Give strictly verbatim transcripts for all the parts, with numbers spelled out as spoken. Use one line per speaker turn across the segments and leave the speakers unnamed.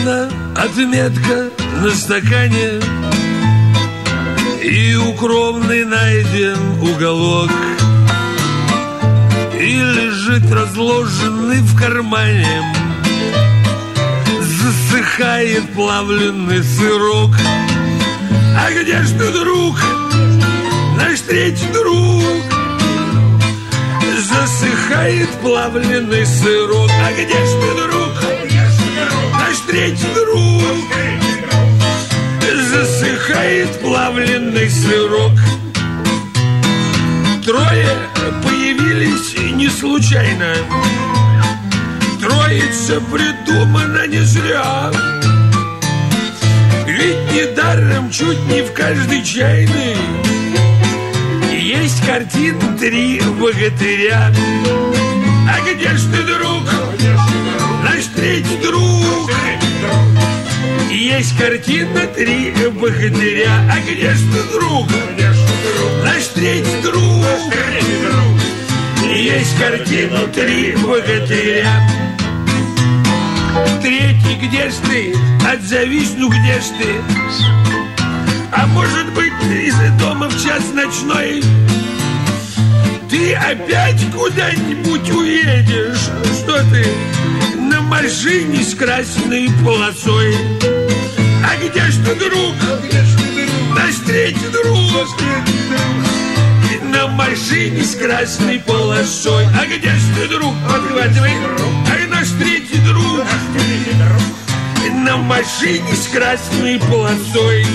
видна отметка на стакане, и укромный найден уголок, и лежит разложенный в кармане, засыхает плавленый сырок. А где ж ты, друг, наш третий друг? Засыхает плавленый сырок. А где ж ты, друг, наш третий друг? Засыхает плавленый сырок. Трое появились не случайно, троица придумана не зря. Ведь недаром чуть не в каждой чайной есть картина «Три богатыря». А где ж ты, друг, наш третий друг? Есть картина «Три богатыря». А где ж ты, друг, наш третий друг? Есть картина «Три богатыря». Третий, где ж ты? Отзовись, ну где ж ты? А может быть, из дома в час ночной ты опять куда-нибудь уедешь? Что ты, на машине с красной полосой? А где ж ты, друг, наш третий друг? На машине с красной полосой. А где ж ты, друг, подхватывай? А наш третий друг на машине с красной полосой.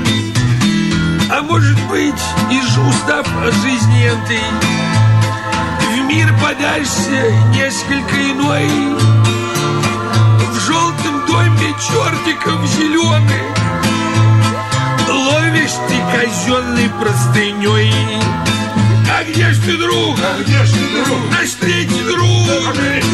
А может быть, и устав от жизни этой, в мир подашься несколько иной. В желтом доме чертиков зеленый ловишь ты казенной простыней. А где ж ты, друг? А где ж ты, друг? Наш третий друг.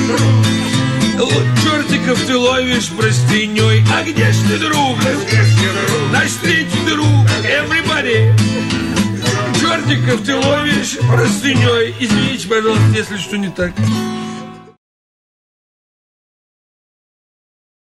Чертиков ты ловишь простыней. А где ж ты, друг? Наш третий друг. Everybody. Чертиков ты ловишь простыней. Извините, пожалуйста, если что не так.